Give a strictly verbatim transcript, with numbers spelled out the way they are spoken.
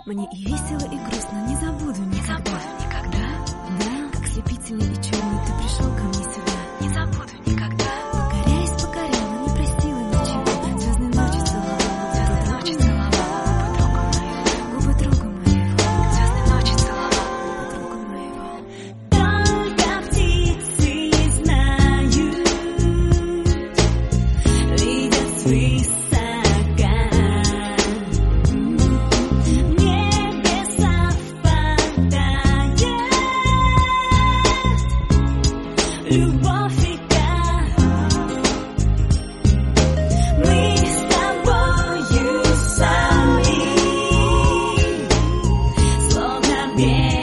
Мне и весело, и грустно, не забуду никогда. Никогда? Да, как слепительный и черный ты пришел ко мне сюда. Не забуду никогда. Покоряясь, покоряла, не просила ничего. Звездной ночи целовала, звездной ночи целовала губы друга моего. Звездной ночи целовала губы друга моего. Только птицы знают, видят свысока. Любовь века. Мы с тобою сами, словно